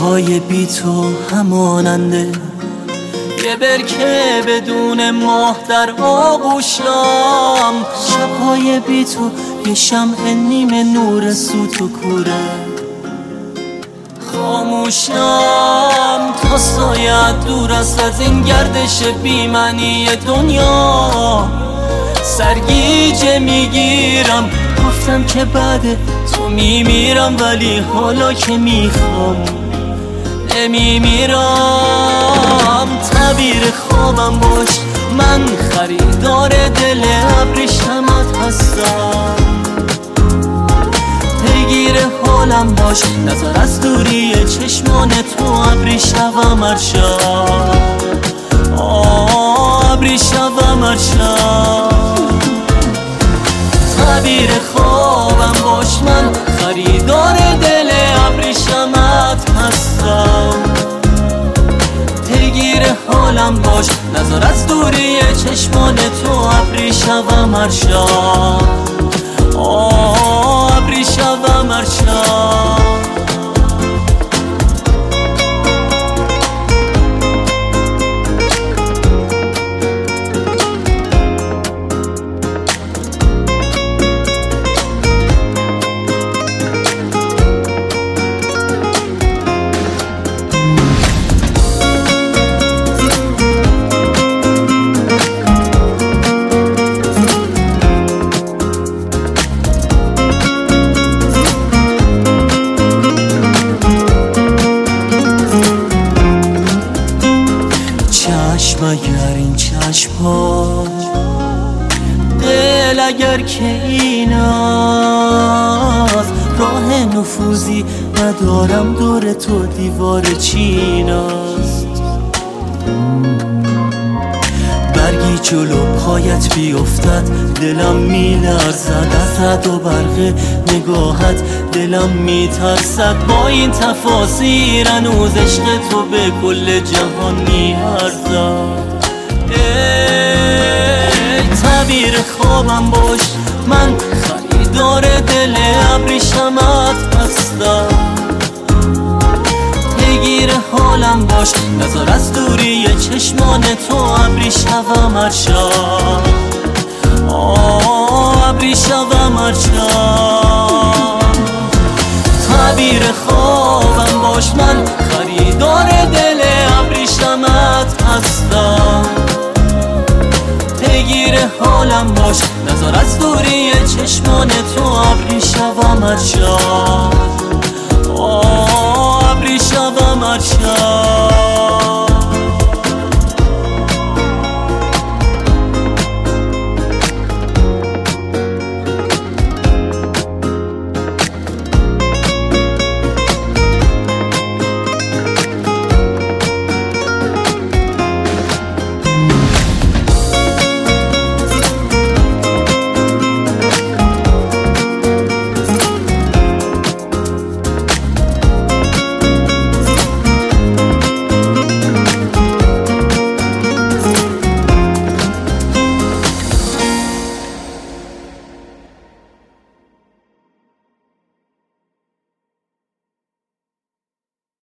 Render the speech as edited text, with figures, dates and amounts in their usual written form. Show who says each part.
Speaker 1: شب‌های بی تو هماننده یه برکه بدون ماه در آغوشم. شب‌های بی تو یه شمع نیمه نور سوت و کوره خاموشم تا سایت دور است از این گردش بی‌معنی دنیا. سرگیجه میگیرم گفتم که بعد تو میمیرم ولی حالا که میخوام نمیمیرم. تعبیر خوابم باش من خریدار دل ابریشمت هستم. پیگیر حالم باش نظر از دوری چشمان تو ابریشم ارشم ابریشم ارشم. تعبیر خوابم باش من خریدار دل ابریشمت هستم. پیگیر حالم باش نظر از دوری چشمان تو ابریشم ارشم ابریشم ارشم. اگر این چشم‌ها دل اگر که این است راه نفوذی ندارم دور تو دیوار چین است. برگی جلو پایت بیفتد دلم میلرزد از رعد و برق نگاهت دلم میترسد. با این تفاصیل هنوز عشق تو به کل جهان میارزد. ای تعبیر خوابم باش من خریدار دل ابریشمت هستم. پیگیر حالم باش نظر از دوری چشمان تو ابریشم ارشم ابریشم ارشم. تعبیر خوابم باش من خریدار دل ابریشمت هستم. پیگیر حالم باش نظر از دوری چشمان تو ابریشم ارشم ابریشم ارشم.